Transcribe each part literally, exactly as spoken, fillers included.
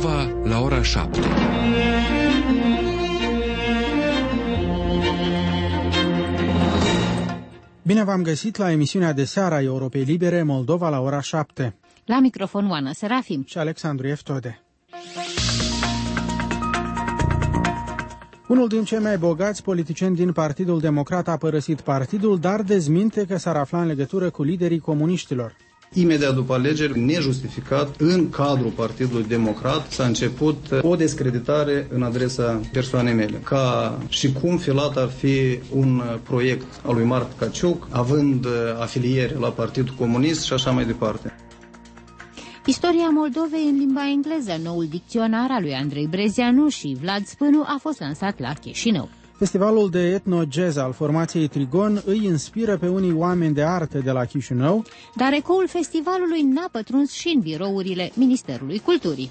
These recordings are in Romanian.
Moldova la ora șapte. Bine v-am găsit la emisiunea de seară a Europei Libere, Moldova la ora șapte. La microfon Oana Serafim și Alexandru Eftode. Unul din cei mai bogați politicieni din Partidul Democrat a părăsit partidul, dar dezminte că s-ar afla în legătură cu liderii comuniștilor. Imediat după alegeri, nejustificat, în cadrul Partidului Democrat s-a început o descreditare în adresa persoanei mele. Ca și cum filat ar fi un proiect al lui Marc Caciuc, având afiliere la Partidul Comunist și așa mai departe. Istoria Moldovei în limba engleză, noul dicționar al lui Andrei Brezeanu și Vlad Spânu a fost lansat la Chișinău. Festivalul de etno-jazz al formației Trigon îi inspiră pe unii oameni de artă de la Chișinău, dar ecoul festivalului n-a pătruns și în birourile Ministerului Culturii.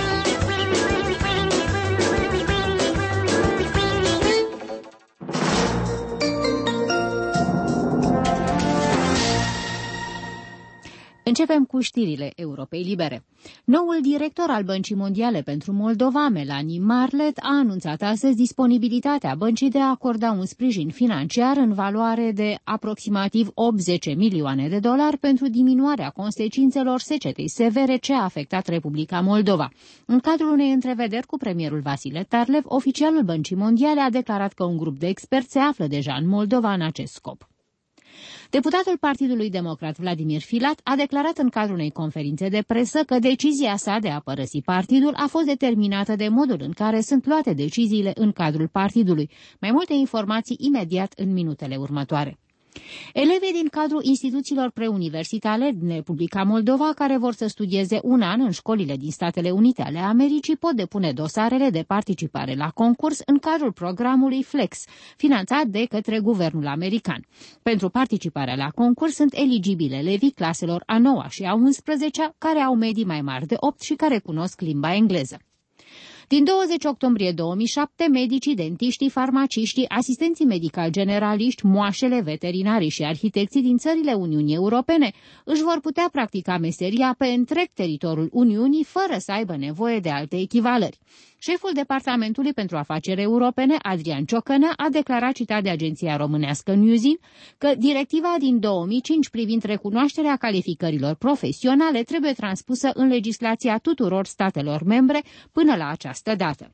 Începem cu știrile Europei Libere. Noul director al Băncii Mondiale pentru Moldova, Melanie Marlet, a anunțat astăzi disponibilitatea băncii de a acorda un sprijin financiar în valoare de aproximativ optzeci milioane de dolari pentru diminuarea consecințelor secetei severe ce a afectat Republica Moldova. În cadrul unei întrevederi cu premierul Vasile Tarlev, oficialul Băncii Mondiale a declarat că un grup de experți se află deja în Moldova în acest scop. Deputatul Partidului Democrat Vladimir Filat a declarat în cadrul unei conferințe de presă că decizia sa de a părăsi partidul a fost determinată de modul în care sunt luate deciziile în cadrul partidului. Mai multe informații imediat în minutele următoare. Elevii din cadrul instituțiilor preuniversitare din Republica Moldova care vor să studieze un an în școlile din Statele Unite ale Americii pot depune dosarele de participare la concurs în cadrul programului Flex, finanțat de către guvernul american. Pentru participarea la concurs sunt eligibile elevii claselor a noua și a unsprezecea care au medii mai mari de opt și care cunosc limba engleză. Din douăzeci octombrie două mii șapte, medicii, dentiștii, farmaciștii, asistenții medicali generaliști, moașele, veterinarii și arhitecții din țările Uniunii Europene își vor putea practica meseria pe întreg teritoriul Uniunii fără să aibă nevoie de alte echivalări. Șeful Departamentului pentru Afaceri Europene, Adrian Ciocănă, a declarat citat de agenția românească Newsin că directiva din două mii cinci privind recunoașterea calificărilor profesionale trebuie transpusă în legislația tuturor statelor membre până la această dată.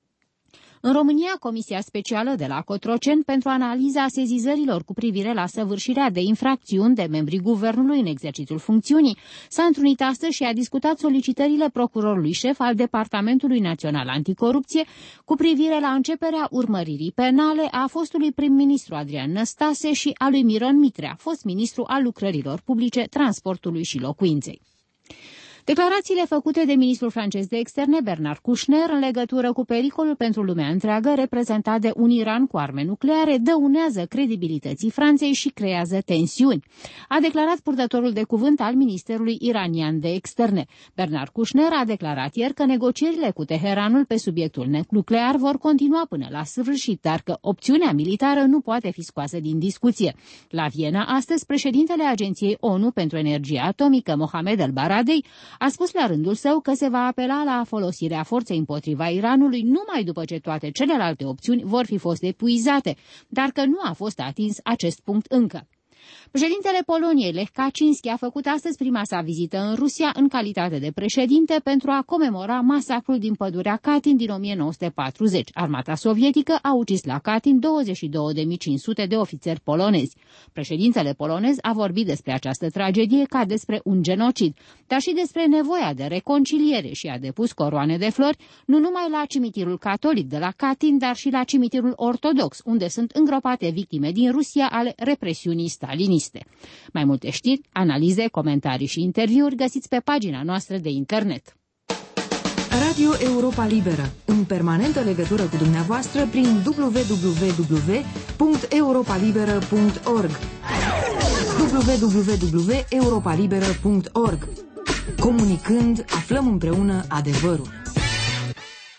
În România, Comisia Specială de la Cotroceni pentru analiza sezizărilor cu privire la săvârșirea de infracțiuni de membrii guvernului în exercițiul funcțiunii s-a întrunit astăzi și a discutat solicitările procurorului șef al Departamentului Național Anticorupție cu privire la începerea urmăririi penale a fostului prim-ministru Adrian Năstase și a lui Miron Mitrea, fost ministru al lucrărilor publice, transportului și locuinței. Declarațiile făcute de ministrul francez de externe Bernard Kouchner în legătură cu pericolul pentru lumea întreagă reprezentat de un Iran cu arme nucleare dăunează credibilității Franței și creează tensiuni, a declarat purtătorul de cuvânt al Ministerului iranian de externe. Bernard Kouchner a declarat ieri că negocierile cu Teheranul pe subiectul nuclear vor continua până la sfârșit, dar că opțiunea militară nu poate fi scoasă din discuție. La Viena, astăzi, președintele Agenției ONU pentru Energie Atomică, Mohamed El-Baradei, a spus la rândul său că se va apela la folosirea forței împotriva Iranului numai după ce toate celelalte opțiuni vor fi fost epuizate, dar că nu a fost atins acest punct încă. Președintele Poloniei, Lech Kaczynski, a făcut astăzi prima sa vizită în Rusia în calitate de președinte pentru a comemora masacrul din pădurea Katyn din o mie nouă sute patruzeci. Armata sovietică a ucis la Katyn douăzeci și două de mii cinci sute de ofițeri polonezi. Președintele polonez a vorbit despre această tragedie ca despre un genocid, dar și despre nevoia de reconciliere și a depus coroane de flori nu numai la cimitirul catolic de la Katyn, dar și la cimitirul ortodox, unde sunt îngropate victime din Rusia ale represiunii staliniste. Mai multe știri, analize, comentarii și interviuri găsiți pe pagina noastră de internet. Radio Europa Liberă, în permanentă legătură cu dumneavoastră prin w w w punct europa liberă punct org w w w punct europa liberă punct org. Comunicând, aflăm împreună adevărul.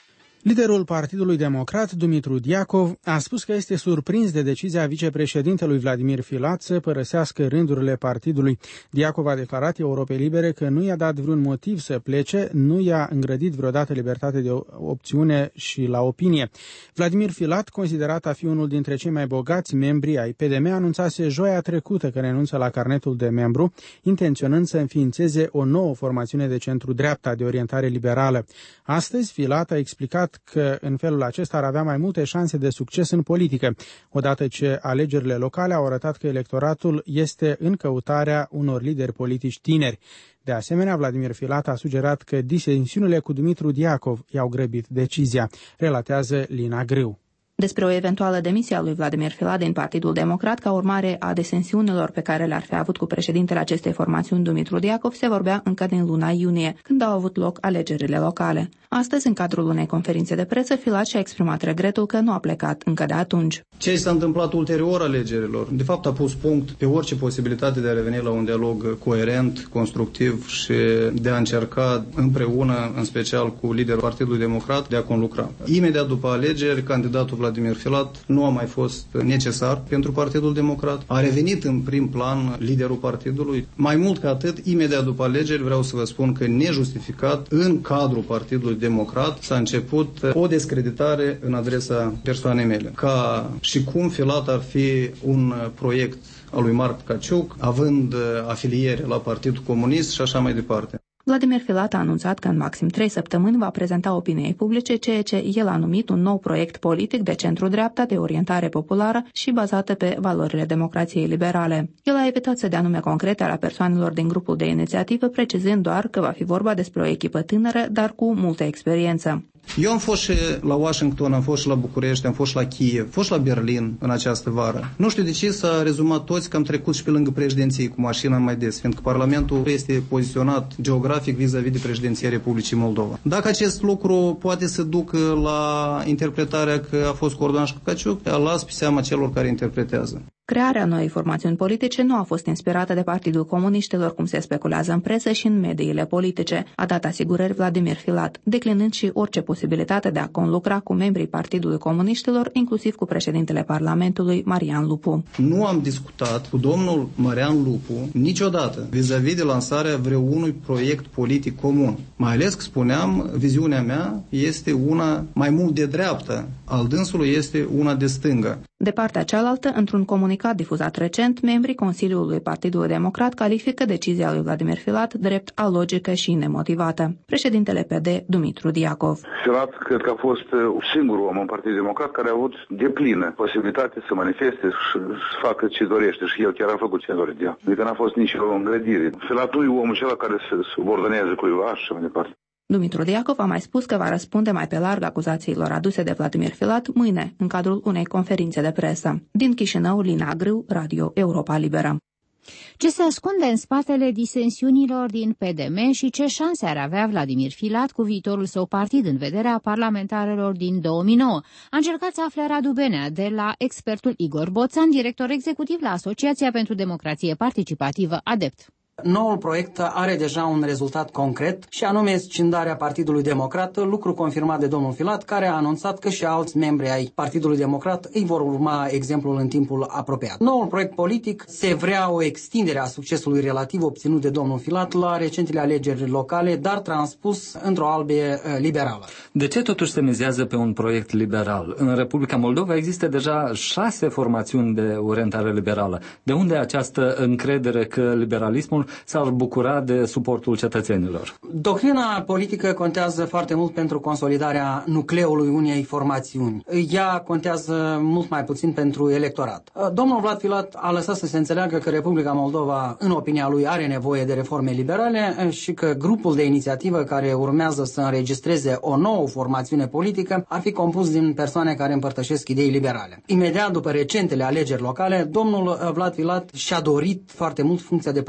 Liderul Partidului Democrat, Dumitru Diacov, a spus că este surprins de decizia vicepreședintelui Vladimir Filat să părăsească rândurile partidului. Diacov a declarat Europei Libere că nu i-a dat vreun motiv să plece, nu i-a îngrădit vreodată libertate de opțiune și la opinie. Vladimir Filat, considerat a fi unul dintre cei mai bogați membri ai P D M, anunțase joia trecută că renunță la carnetul de membru, intenționând să înființeze o nouă formațiune de centru-dreapta de orientare liberală. Astăzi, Filat a explicat că în felul acesta ar avea mai multe șanse de succes în politică, odată ce alegerile locale au arătat că electoratul este în căutarea unor lideri politici tineri. De asemenea, Vladimir Filat a sugerat că disensiunile cu Dumitru Diacov i-au grăbit decizia, relatează Lina Grâu. Despre o eventuală demisie a lui Vladimir Filat din Partidul Democrat ca urmare a disensiunilor pe care le-ar fi avut cu președintele acestei formațiuni, Dumitru Diacov, se vorbea încă din luna iunie, când au avut loc alegerile locale. Astăzi, în cadrul unei conferințe de presă, Filat și-a exprimat regretul că nu a plecat încă de atunci. Ce s-a întâmplat ulterior alegerilor, de fapt a pus punct pe orice posibilitate de a reveni la un dialog coerent, constructiv și de a încerca împreună, în special cu liderul Partidului Democrat, de a conlucra. Imediat după alegeri, candidatul Vladimir Filat nu a mai fost necesar pentru Partidul Democrat. A revenit în prim plan liderul partidului. Mai mult ca atât, imediat după alegeri, vreau să vă spun că nejustificat, în cadrul Partidului Democrat, s-a început o descreditare în adresa persoanei mele. Ca și cum Filat ar fi un proiect al lui Marc Tkaciuc, având afiliere la Partidul Comunist și așa mai departe. Vladimir Filat a anunțat că în maxim trei săptămâni va prezenta opiniei publice ceea ce el a numit un nou proiect politic de centru-dreapta de orientare populară și bazată pe valorile democrației liberale. El a evitat să dea nume concrete ale persoanelor din grupul de inițiativă, precizând doar că va fi vorba despre o echipă tânără, dar cu multă experiență. Eu am fost și la Washington, am fost și la București, am fost și la Kiev, am fost și la Berlin în această vară. Nu știu de ce s-a rezumat toți că am trecut și pe lângă președinție cu mașina mai des, fiindcă Parlamentul este poziționat geografic vis-a-vis de președinția Republicii Moldova. Dacă acest lucru poate să ducă la interpretarea că a fost coordonat și cu Tkaciuc, las pe seama celor care interpretează. Crearea noii formațiuni politice nu a fost inspirată de Partidul Comuniștilor, cum se speculează în presă și în mediile politice, a dat asigurări Vladimir Filat, declinând și orice posibilitate de a conlucra cu membrii Partidului Comuniștilor, inclusiv cu președintele Parlamentului, Marian Lupu. Nu am discutat cu domnul Marian Lupu niciodată vis-a-vis de lansarea vreunui proiect politic comun. Mai ales că spuneam, viziunea mea este una mai mult de dreapta, al dânsului este una de stângă. De partea cealaltă, într-un comunicat difuzat recent, membrii Consiliului Partidului Democrat califică decizia lui Vladimir Filat drept alogică și nemotivată. Președintele P D, Dumitru Diacov. Filat cred că a fost singurul om în Partidul Democrat care a avut deplină posibilitate să manifeste și să facă ce dorește și el chiar a făcut ce dorește. Adică n-a fost nici o îngrădire. Filat nu e omul acela care se subordonează cuiva și mai departe. Dumitru Diacov a mai spus că va răspunde mai pe larg acuzațiilor aduse de Vladimir Filat mâine, în cadrul unei conferințe de presă. Din Chișinău, Lina Grâu, Radio Europa Liberă. Ce se ascunde în spatele disensiunilor din P D M și ce șanse ar avea Vladimir Filat cu viitorul său partid în vederea parlamentarelor din două mii nouă? A încercat să afle Radu Benea de la expertul Igor Boțan, director executiv la Asociația pentru Democrație Participativă ADEPT. Noul proiect are deja un rezultat concret și anume scindarea Partidului Democrat, lucru confirmat de domnul Filat, care a anunțat că și alți membri ai Partidului Democrat îi vor urma exemplul în timpul apropiat. Noul proiect politic se vrea o extindere a succesului relativ obținut de domnul Filat la recentele alegeri locale, dar transpus într-o albie liberală. De ce totuși se mizează pe un proiect liberal? În Republica Moldova există deja șase formațiuni de orientare liberală. De unde această încredere că liberalismul s-ar bucura de suportul cetățenilor? Doctrina politică contează foarte mult pentru consolidarea nucleului unei formațiuni. Ea contează mult mai puțin pentru electorat. Domnul Vlad Filat a lăsat să se înțeleagă că Republica Moldova, în opinia lui, are nevoie de reforme liberale și că grupul de inițiativă care urmează să înregistreze o nouă formațiune politică ar fi compus din persoane care împărtășesc idei liberale. Imediat după recentele alegeri locale, domnul Vlad Filat și-a dorit foarte mult funcția de președinte al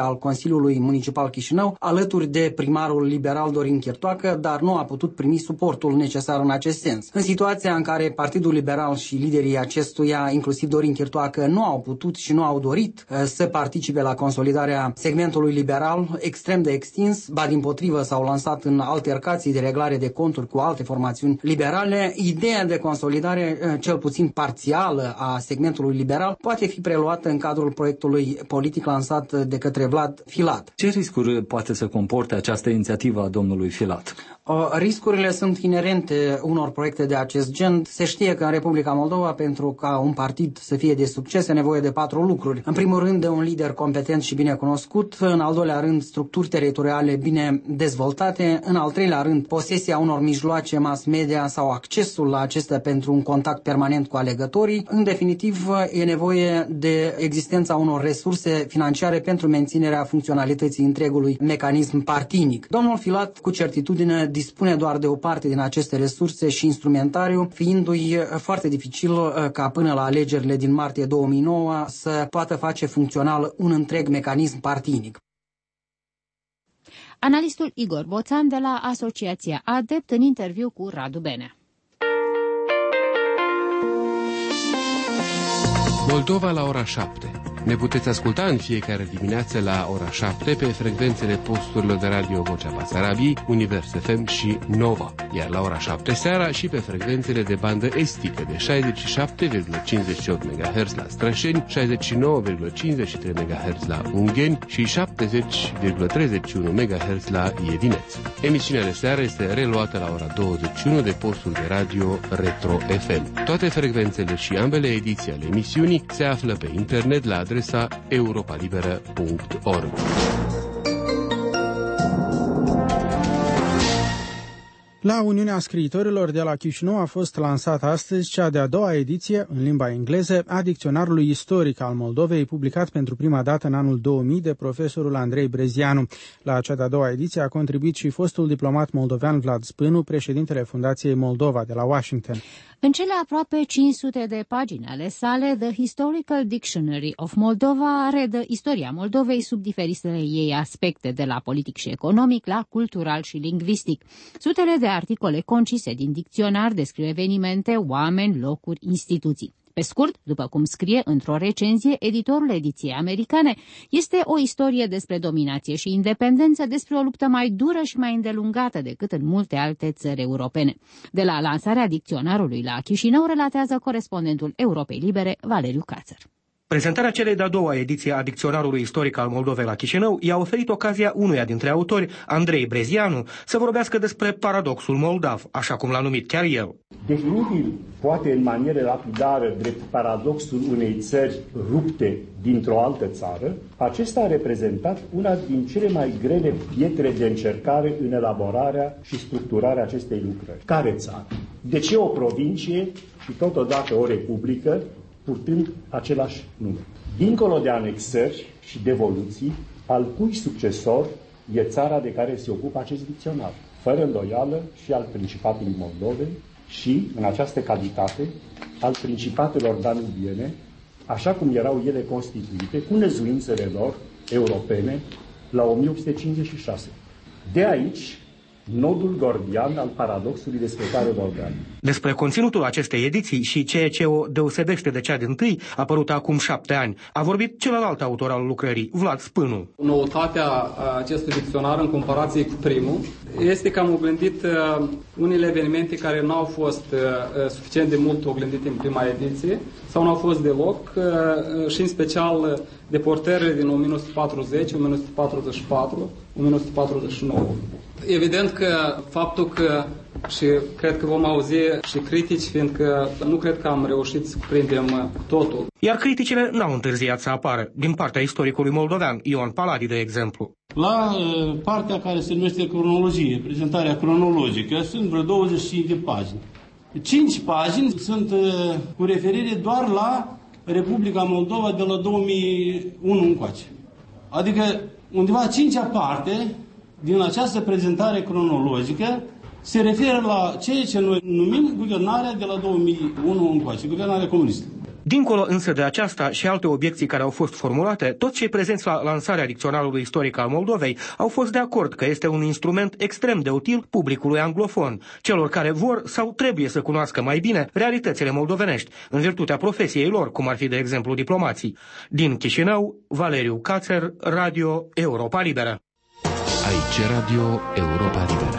al Consiliului Municipal Chișinău, alături de primarul liberal Dorin Chirtoacă, dar nu a putut primi suportul necesar în acest sens. În situația în care Partidul Liberal și liderii acestuia, inclusiv Dorin Chirtoacă, nu au putut și nu au dorit să participe la consolidarea segmentului liberal extrem de extins, ba dimpotrivă s-au lansat în altercații de reglare de conturi cu alte formațiuni liberale, ideea de consolidare, cel puțin parțială, a segmentului liberal poate fi preluată în cadrul proiectului politic lansat de către Vlad Filat. Ce riscuri poate să comporte această inițiativă a domnului Filat? Riscurile sunt inerente unor proiecte de acest gen. Se știe că în Republica Moldova, pentru ca un partid să fie de succes, e nevoie de patru lucruri. În primul rând, de un lider competent și bine cunoscut. În al doilea rând, structuri teritoriale bine dezvoltate. În al treilea rând, posesia unor mijloace mass media sau accesul la acestea pentru un contact permanent cu alegătorii. În definitiv, e nevoie de existența unor resurse financiare pentru menținerea funcționalității întregului mecanism partinic. Domnul Filat, cu certitudine, dispune doar de o parte din aceste resurse și instrumentariu, fiindu-i foarte dificil ca până la alegerile din martie două mii nouă să poată face funcțional un întreg mecanism partinic. Analistul Igor Boțan de la Asociația Adept în interviu cu Radu Benea. Moldova la ora șapte. Ne puteți asculta în fiecare dimineață la ora șapte pe frecvențele posturilor de radio Vocea Basarabiei, Univers F M și Nova, iar la ora șapte seara și pe frecvențele de bandă estică de șaizeci și șapte virgulă cincizeci și opt megahertz la Strășeni, șaizeci și nouă virgulă cincizeci și trei megahertz la Ungheni și șaptezeci virgulă treizeci și unu megahertz la Iedineț. Emisiunea de seară este reluată la ora douăzeci și unu de postul de radio Retro F M. Toate frecvențele și ambele ediții ale emisiunii se află pe internet la adresa europa liberă punct org. La Uniunea Scriitorilor de la Chișinău a fost lansată astăzi cea de-a doua ediție, în limba engleză, a Dicționarului Istoric al Moldovei, publicat pentru prima dată în anul două mii de profesorul Andrei Brezianu. La cea de-a doua ediție a contribuit și fostul diplomat moldovean Vlad Spânu, președintele Fundației Moldova de la Washington. În cele aproape cinci sute de pagini ale sale, The Historical Dictionary of Moldova redă istoria Moldovei sub diferitele ei aspecte, de la politic și economic la cultural și lingvistic. Sutele de articole concise din dicționar descriu evenimente, oameni, locuri, instituții. Pe scurt, după cum scrie într-o recenzie editorul ediției americane, este o istorie despre dominație și independență, despre o luptă mai dură și mai îndelungată decât în multe alte țări europene. De la lansarea dicționarului la Chișinău, relatează corespondentul Europei Libere, Valeriu Cațăr. Prezentarea celei de-a doua ediție a Dicționarului Istoric al Moldovei la Chișinău i-a oferit ocazia unuia dintre autori, Andrei Brezianu, să vorbească despre paradoxul moldav, așa cum l-a numit chiar el. Definibil, poate în manieră lapidară, drept paradoxul unei țări rupte dintr-o altă țară, acesta a reprezentat una din cele mai grele pietre de încercare în elaborarea și structurarea acestei lucrări. Care țară? De ce o provincie și totodată o republică, purtând același nume? Dincolo de anexări și devoluții, al cui succesor e țara de care se ocupă acest dicționar? Fără îndoială și al Principatului Moldovei și, în această calitate, al Principatelor danubiene, așa cum erau ele constituite cu năzuințele lor europene la o mie opt sute cincizeci și șase. De aici, nodul gordian al paradoxului despre care vorbeam. Despre conținutul acestei ediții și ceea ce o deosebește de cea dintâi, apărută acum șapte ani, a vorbit celălalt autor al lucrării, Vlad Spânu. Noutatea acestui dicționar în comparație cu primul este că am oglindit uh, unele evenimente care nu au fost uh, suficient de mult oglindite în prima ediție sau nu au fost deloc uh, și în special uh, deportările din o mie nouă sute patruzeci, o mie nouă sute patruzeci și patru, o mie nouă sute patruzeci și nouă. Evident că faptul că, și cred că vom auzi și critici, fiindcă nu cred că am reușit să cuprindem totul. Iar criticile n-au întârziat să apară, din partea istoricului moldovean, Ion Paladi, de exemplu. La uh, partea care se numește cronologie, prezentarea cronologică, sunt vreo douăzeci și cinci de pagini. cinci pagini sunt uh, cu referire doar la Republica Moldova de la două mii unu încoace. Adică undeva a cincea parte din această prezentare cronologică se referă la ceea ce noi numim guvernarea de la două mii unu încoace, guvernarea comunistă. Dincolo însă de aceasta și alte obiecții care au fost formulate, toți cei prezenți la lansarea dicționarului istoric al Moldovei au fost de acord că este un instrument extrem de util publicului anglofon, celor care vor sau trebuie să cunoască mai bine realitățile moldovenești, în virtutea profesiei lor, cum ar fi de exemplu diplomații. Din Chișinău, Valeriu Cațer, Radio Europa Liberă. Aici Radio Europa Liberă.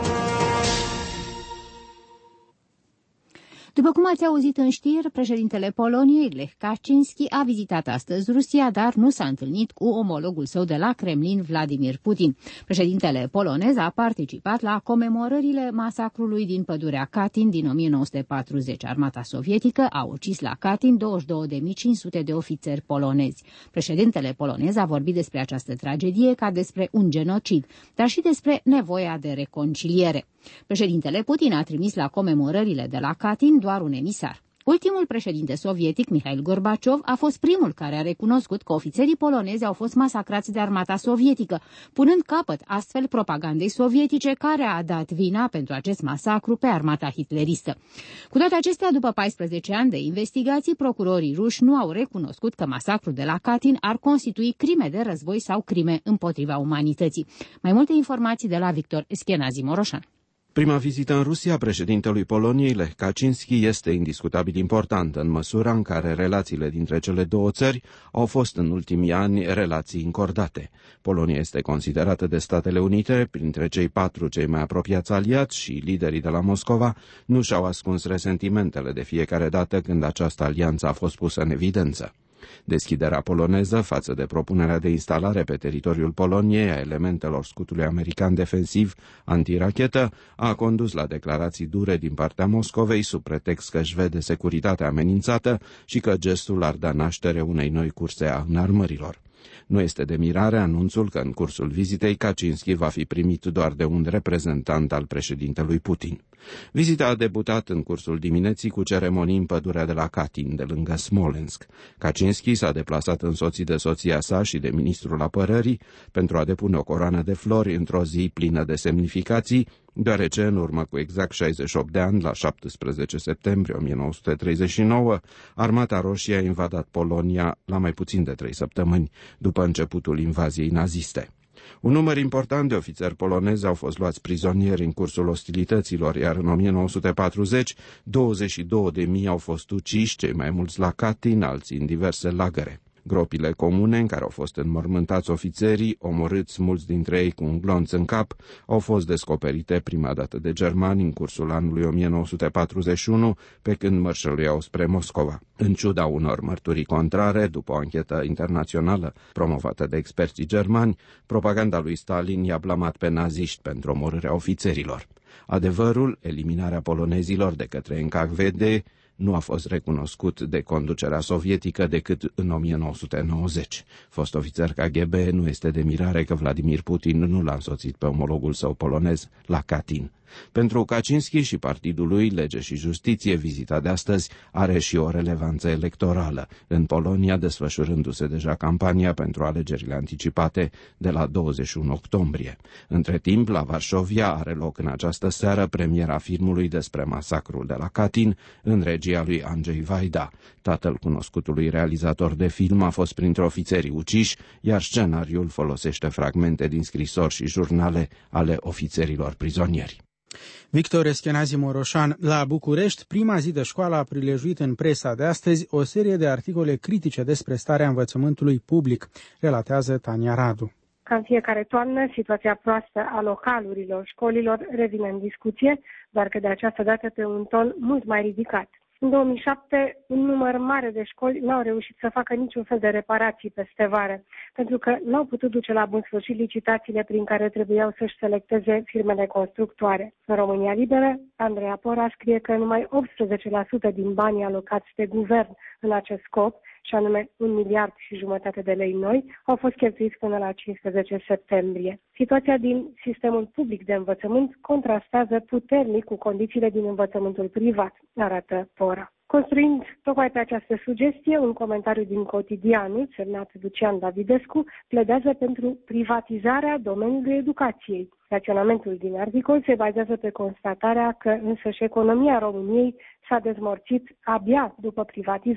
După cum ați auzit în știri, președintele Poloniei, Lech Kaczynski, a vizitat astăzi Rusia, dar nu s-a întâlnit cu omologul său de la Kremlin, Vladimir Putin. Președintele polonez a participat la comemorările masacrului din pădurea Katyn din o mie nouă sute patruzeci. Armata sovietică a ucis la Katyn douăzeci și două de mii cinci sute de ofițeri polonezi. Președintele polonez a vorbit despre această tragedie ca despre un genocid, dar și despre nevoia de reconciliere. Președintele Putin a trimis la comemorările de la Katyn doar un emisar. Ultimul președinte sovietic, Mihail Gorbaciov, a fost primul care a recunoscut că ofițerii polonezi au fost masacrați de armata sovietică, punând capăt astfel propagandei sovietice care a dat vina pentru acest masacru pe armata hitleristă. Cu toate acestea, după paisprezece ani de investigații, procurorii ruși nu au recunoscut că masacrul de la Katyn ar constitui crime de război sau crime împotriva umanității. Mai multe informații de la Victor Eschenazi Moroșan. Prima vizită în Rusia a președintelui Poloniei, Lech Kaczynski, este indiscutabil importantă în măsura în care relațiile dintre cele două țări au fost în ultimii ani relații încordate. Polonia este considerată de Statele Unite, printre cei patru cei mai apropiați aliați, și liderii de la Moscova nu și-au ascuns resentimentele de fiecare dată când această alianță a fost pusă în evidență. Deschiderea poloneză față de propunerea de instalare pe teritoriul Poloniei a elementelor scutului american defensiv antirachetă a condus la declarații dure din partea Moscovei sub pretext că își vede securitatea amenințată și că gestul ar da naștere unei noi curse a înarmărilor. Nu este de mirare anunțul că în cursul vizitei Kaczynski va fi primit doar de un reprezentant al președintelui Putin. Vizita a debutat în cursul dimineții cu ceremonii în pădurea de la Katyn, de lângă Smolensk. Kaczynski s-a deplasat însoțit de soția sa și de ministrul apărării pentru a depune o coroană de flori într-o zi plină de semnificații, deoarece în urmă cu exact șaizeci și opt de ani, la șaptesprezece septembrie o mie nouă sute treizeci și nouă, Armata Roșie a invadat Polonia la mai puțin de trei săptămâni după începutul invaziei naziste. Un număr important de ofițeri polonezi au fost luați prizonieri în cursul ostilităților, iar în o mie nouă sute patruzeci, douăzeci și două de mii au fost uciși, cei mai mulți la Katyn, alții în diverse lagăre. Gropile comune în care au fost înmormântați ofițerii, omorâți mulți dintre ei cu un glonț în cap, au fost descoperite prima dată de germani în cursul anului o mie nouă sute patruzeci și unu, pe când mărșăluiau spre Moscova. În ciuda unor mărturii contrare, după o anchetă internațională promovată de experții germani, propaganda lui Stalin i-a blamat pe naziști pentru omorârea ofițerilor. Adevărul, eliminarea polonezilor de către N K V D, nu a fost recunoscut de conducerea sovietică decât în o mie nouă sute nouăzeci. Fost ofițer K G B, nu este de mirare că Vladimir Putin nu l-a însoțit pe omologul său polonez la Katyn. Pentru Kaczynski și partidul lui, Lege și Justiție, vizita de astăzi are și o relevanță electorală, în Polonia desfășurându-se deja campania pentru alegerile anticipate de la douăzeci și unu octombrie. Între timp, la Varșovia are loc în această seară premiera filmului despre masacrul de la Katyn, în regia lui Andrzej Wajda. Tatăl cunoscutului realizator de film a fost printre ofițerii uciși, iar scenariul folosește fragmente din scrisori și jurnale ale ofițerilor prizonieri. Victor Eschenazi Moroșan. La București, prima zi de școală a prilejuit în presa de astăzi o serie de articole critice despre starea învățământului public, relatează Tania Radu. Ca în fiecare toamnă, situația proastă a localurilor școlilor revine în discuție, doar că de această dată pe un ton mult mai ridicat. În două mii șapte, un număr mare de școli n-au reușit să facă niciun fel de reparații peste vară, pentru că n-au putut duce la bun sfârșit licitațiile prin care trebuiau să-și selecteze firmele constructoare. În România Liberă, Andreea Pora scrie că numai optsprezece la sută din banii alocați de guvern în acest scop, și anume un miliard și jumătate de lei noi, au fost cheltuiți până la cincisprezece septembrie. Situația din sistemul public de învățământ contrastează puternic cu condițiile din învățământul privat, arată Pora. Construind tocmai pe această sugestie, un comentariu din Cotidianul, semnat Lucian Davidescu, pledează pentru privatizarea domeniului educației. Raționamentul din articol se bazează pe constatarea că însăși economia României s-a dezmorțit abia după privatizare.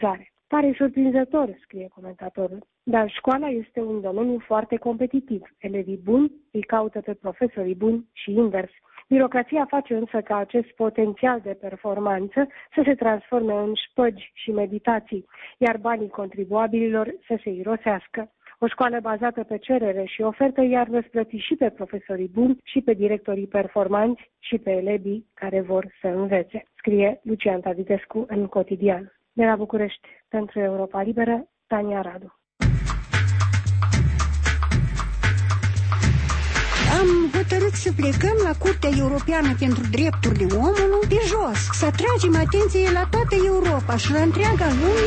Pare surprinzător, scrie comentatorul, dar școala este un domeniu foarte competitiv. Elevii buni îi caută pe profesorii buni și invers. Birocrația face însă ca acest potențial de performanță să se transforme în șpăgi și meditații, iar banii contribuabililor să se irosească. O școală bazată pe cerere și ofertă i-ar răsplăti și pe profesorii buni, și pe directorii performanți, și pe elevii care vor să învețe, scrie Lucian Tavidescu în Cotidian. De la București, pentru Europa Liberă, Tania Radu. Am hotărât să plecăm la Curtea Europeană pentru Drepturile Omului pe jos, să atragem atenție la toată Europa și la întreaga lume.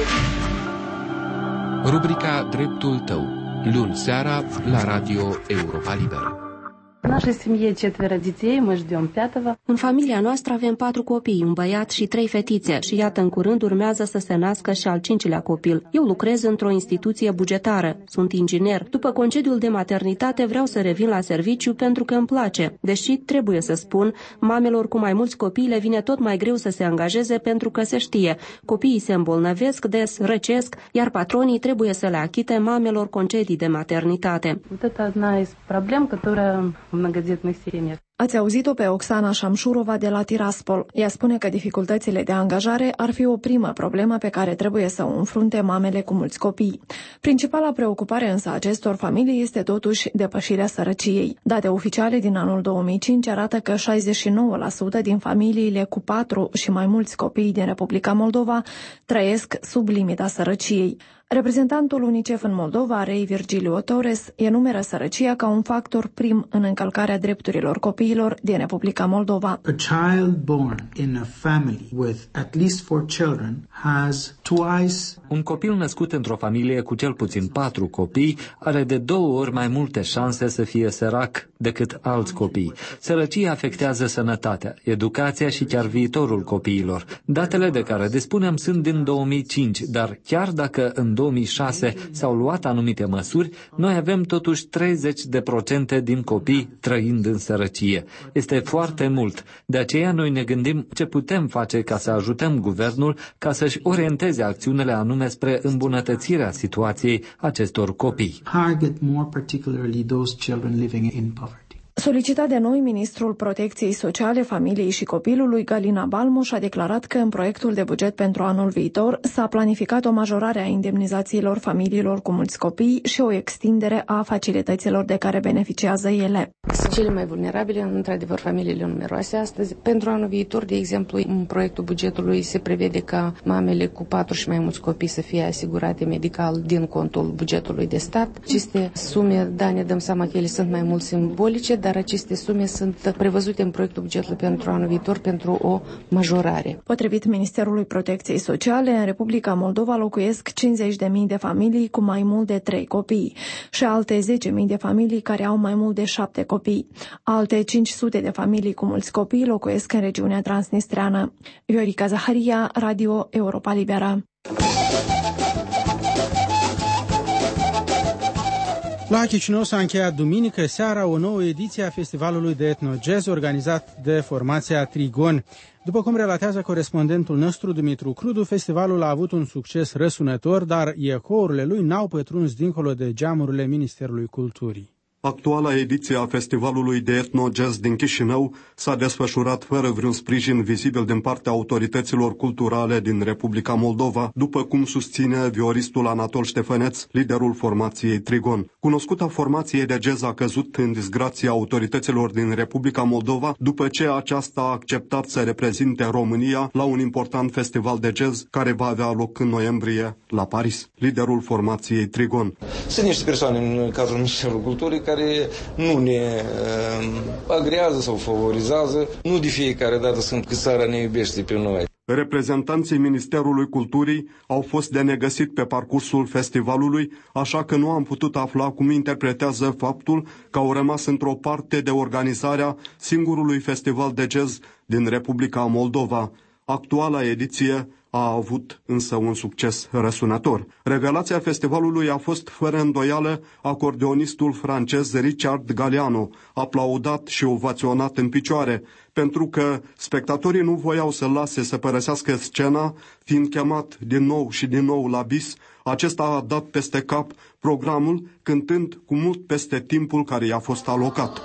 Rubrica Dreptul tău, luni seara la Radio Europa Liberă. В нашей семье четверо детей, мы ждем пятого. În familia noastră avem patru copii, un băiat și trei fetițe și iată în curând urmează să se nască și al cincilea copil. Eu lucrez într-o instituție bugetară, sunt inginer. După concediul de maternitate vreau să revin la serviciu pentru că îmi place. Deși, trebuie să spun, mamelor cu mai mulți copii le vine tot mai greu să se angajeze pentru că se știe. Copiii se îmbolnăvesc des, răcesc, iar patronii trebuie să le achite mamelor concedii de maternitate. Вот это одна из проблем, которая в многодетных семьях. Ați auzit-o pe Oksana Șamșurova de la Tiraspol. Ea spune că dificultățile de angajare ar fi o primă problemă pe care trebuie să o înfrunte mamele cu mulți copii. Principala preocupare însă a acestor familii este totuși depășirea sărăciei. Date oficiale din anul două mii cinci arată că șaizeci și nouă la sută din familiile cu patru și mai mulți copii din Republica Moldova trăiesc sub limita sărăciei. Reprezentantul UNICEF în Moldova, Rei Virgilio Torres, enumeră sărăcia ca un factor prim în încălcarea drepturilor copiilor din Republica Moldova. A child born in a family with at least four children has twice. Un copil născut într-o familie cu cel puțin patru copii are de două ori mai multe șanse să fie sărac decât alți copii. Sărăcia afectează sănătatea, educația și chiar viitorul copiilor. Datele de care dispunem sunt din două mii cinci, dar chiar dacă în două mii șase s-au luat anumite măsuri, noi avem totuși treizeci de procente din copii trăind în sărăcie. Este foarte mult. De aceea noi ne gândim ce putem face ca să ajutăm guvernul ca să-și orienteze acțiunile anume spre îmbunătățirea situației acestor copii. Target more particularly those children living in poverty. Solicitat de noi, ministrul Protecției Sociale, Familiei și Copilului, Galina Balmuș, a declarat că în proiectul de buget pentru anul viitor s-a planificat o majorare a indemnizațiilor familiilor cu mulți copii și o extindere a facilităților de care beneficiază ele. Sunt cele mai vulnerabile, într-adevăr, familiile numeroase astăzi. Pentru anul viitor, de exemplu, în proiectul bugetului se prevede ca mamele cu patru și mai mulți copii să fie asigurate medical din contul bugetului de stat. Aceste sume, da, ne dăm seama că ele sunt mai mult simbolice, dar aceste sume sunt prevăzute în proiectul bugetului pentru anul viitor pentru o majorare. Potrivit Ministerului Protecției Sociale, în Republica Moldova locuiesc cincizeci de mii de familii cu mai mult de trei copii și alte zece mii de familii care au mai mult de șapte copii. Alte cinci sute de familii cu mulți copii locuiesc în regiunea transnistreană. Viorica Zaharia, Radio Europa Liberă. La Chișinău s-a încheiat duminică seara o nouă ediție a festivalului de etnojazz organizat de formația Trigon. După cum relatează corespondentul nostru Dumitru Crudu, festivalul a avut un succes răsunător, dar ecourile lui n-au pătruns dincolo de geamurile Ministerului Culturii. Actuala ediție a festivalului de etno-jazz din Chișinău s-a desfășurat fără vreun sprijin vizibil din partea autorităților culturale din Republica Moldova, după cum susține vioristul Anatol Ștefăneț, liderul formației Trigon. Cunoscuta formație de jazz a căzut în disgrația autorităților din Republica Moldova după ce aceasta a acceptat să reprezinte România la un important festival de jazz care va avea loc în noiembrie la Paris. Liderul formației Trigon. Sunt niște persoane în cadrul Ministerului Culturii care nu ne uh, agrează sau favorizează. Nu de fiecare dată sunt că țara ne iubește pe noi. Reprezentanții Ministerului Culturii au fost de negăsit pe parcursul festivalului, așa că nu am putut afla cum interpretează faptul că au rămas într-o parte de organizarea singurului festival de jazz din Republica Moldova. Actuala ediție a avut însă un succes răsunător. Revelația festivalului a fost fără îndoială acordeonistul francez Richard Galliano, aplaudat și ovaționat în picioare, pentru că spectatorii nu voiau să-l lase să părăsească scena, fiind chemat din nou și din nou la bis. Acesta a dat peste cap programul, cântând cu mult peste timpul care i-a fost alocat.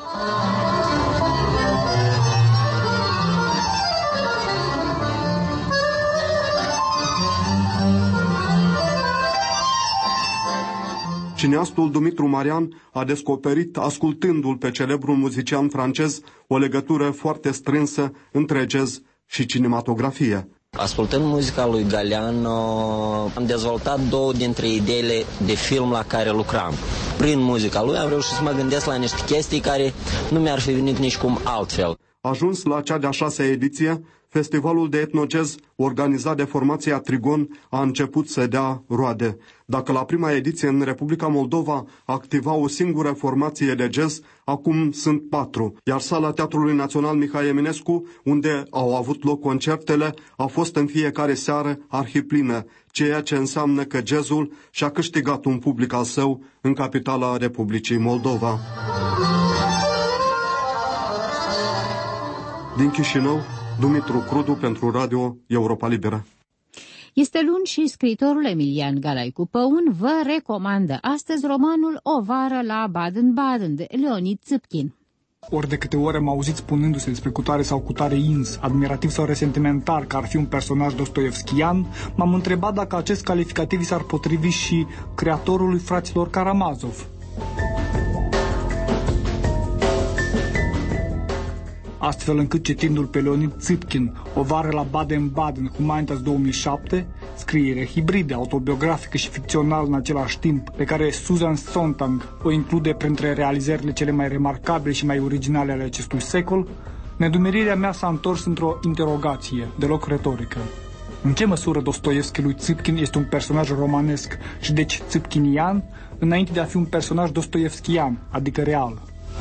Cineastul Dumitru Marian a descoperit, ascultându-l pe celebrul muzician francez, o legătură foarte strânsă între jazz și cinematografie. Ascultând muzica lui Galliano, am dezvoltat două dintre ideile de film la care lucram. Prin muzica lui am reușit să mă gândesc la niște chestii care nu mi-ar fi venit nici cum altfel. Ajuns la cea de-a șasea ediție, festivalul de etnojazz organizat de formația Trigon a început să dea roade. Dacă la prima ediție în Republica Moldova activa o singură formație de jazz, acum sunt patru, iar sala Teatrului Național Mihai Eminescu, unde au avut loc concertele, a fost în fiecare seară arhiplină, ceea ce înseamnă că jazzul și-a câștigat un public al său în capitala Republicii Moldova. Din Chișinău, Dumitru Crudu pentru Radio Europa Liberă. Este luni și scriitorul Emilian Galaicu Păun vă recomandă astăzi romanul O vară la Baden-Baden de Leonid Țipkin. Ori de câte ori am auzit spunându-se despre cutare sau cutare ins, admirativ sau resentimentar, că ar fi un personaj dostoevskian, m-am întrebat dacă acest calificativ s-ar potrivi și creatorului fraților Karamazov. Astfel încât, citindu-l pe Leonid Țipkin, O vară la Baden-Baden, Humanitas două mii șapte, scriere hibridă, autobiografică și ficțională în același timp, pe care Susan Sontag o include printre realizările cele mai remarcabile și mai originale ale acestui secol, nedumerirea mea s-a întors într-o interogație, deloc retorică. În ce măsură Dostoevski lui Țipkin este un personaj romanesc și deci țipkinian, înainte de a fi un personaj dostoevskian, adică real?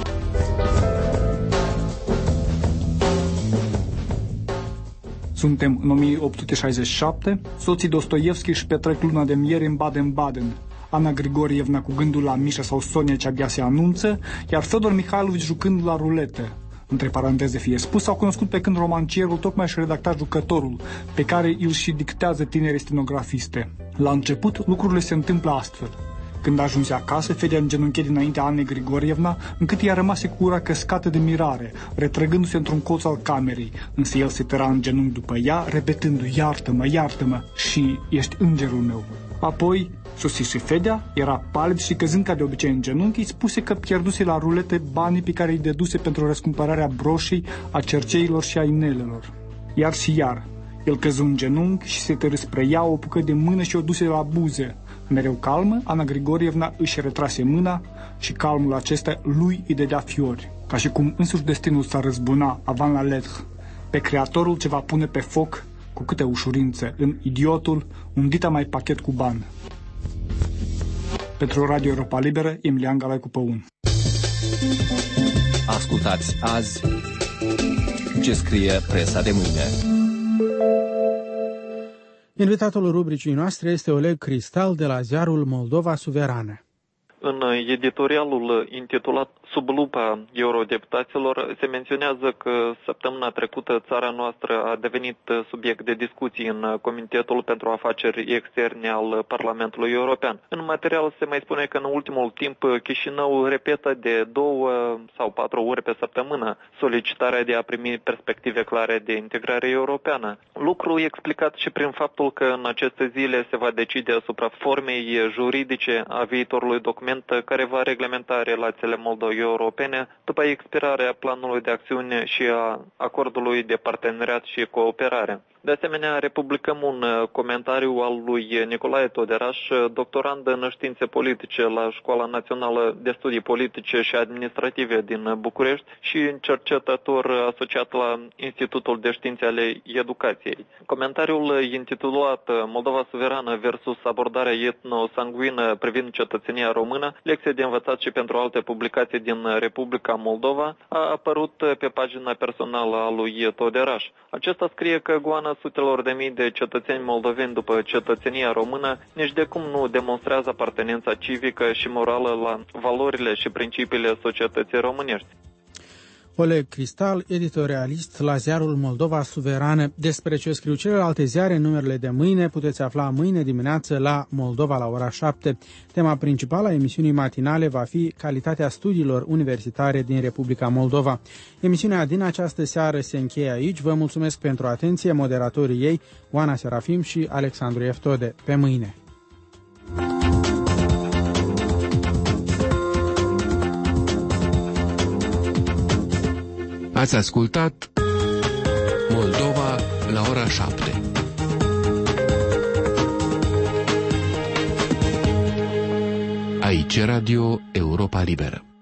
Suntem în o mie opt sute șaizeci și șapte, soții Dostoevski își petrec luna de miere în Baden-Baden. Ana Grigorievna cu gândul la Mișa sau Sonia ce abia se anunță, iar Fedor Mihailovici jucând la rulete. Între paranteze fie spus, s-au cunoscut pe când romancierul tocmai și-a redactat Jucătorul, pe care îl și dictează tinere stenografiste. La început, lucrurile se întâmplă astfel. Când ajunse acasă, Fedea îngenunche dinaintea Anei Grigorievna, încât i-a rămas cu gura căscată de mirare, retrăgându-se într-un colț al camerei, însă el se tăra în genunchi după ea, repetându-i iartă-mă, iartă-mă și ești îngerul meu. Apoi, sosi și Fedea, era palid și căzând ca de obicei în genunchi, îi spuse că pierduse la rulete banii pe care îi deduse pentru răscumpărarea broșii, a cerceilor și a inelelor. Iar și iar, el căzu în genunchi și se tărâ spre ea, o apucă de mână și o duse la buze. Mereu calmă, Ana Grigorievna își retrase mâna și calmul acesta lui îi dădea fiori, ca și cum însuși destinul s-ar răzbuna avant la lettre pe creatorul ce va pune pe foc cu câte ușurință în idiotul un dita mai pachet cu bani. Pentru Radio Europa Liberă, Emilian Galaicu Păun. Ascultați azi ce scrie presa de mâine. Invitatul rubricii noastre este Oleg Cristal de la ziarul Moldova Suverană. În editorialul intitulat Sub lupa eurodeputaților se menționează că săptămâna trecută țara noastră a devenit subiect de discuții în Comitetul pentru Afaceri Externe al Parlamentului European. În material se mai spune că în ultimul timp Chișinău repetă de două sau patru ori pe săptămână solicitarea de a primi perspective clare de integrare europeană. Lucru explicat și prin faptul că în aceste zile se va decide asupra formei juridice a viitorului document care va reglementa relațiile Moldovei europene după expirarea planului de acțiune și a acordului de parteneriat și cooperare. De asemenea, republicăm un comentariu al lui Nicolae Toderaș, doctorand în științe politice la Școala Națională de Studii Politice și Administrative din București și cercetător asociat la Institutul de Științe ale Educației. Comentariul intitulat Moldova Suverană versus abordarea etnosanguină privind cetățenia română, lecție de învățat și pentru alte publicații din Republica Moldova, a apărut pe pagina personală a lui Toderaș. Acesta scrie că goană sutelor de mii de cetățeni moldoveni după cetățenia română nici de cum nu demonstrează apartenența civică și morală la valorile și principiile societății românești. Oleg Cristal, editorialist la ziarul Moldova Suverană. Despre ce scriu celelalte ziare în numerele de mâine puteți afla mâine dimineață la Moldova la ora șapte. Tema principală a emisiunii matinale va fi calitatea studiilor universitare din Republica Moldova. Emisiunea din această seară se încheie aici. Vă mulțumesc pentru atenție, moderatorii ei, Oana Serafim și Alexandru Eftode. Pe mâine! Ați ascultat Moldova la ora șapte. Aici Radio Europa Liberă.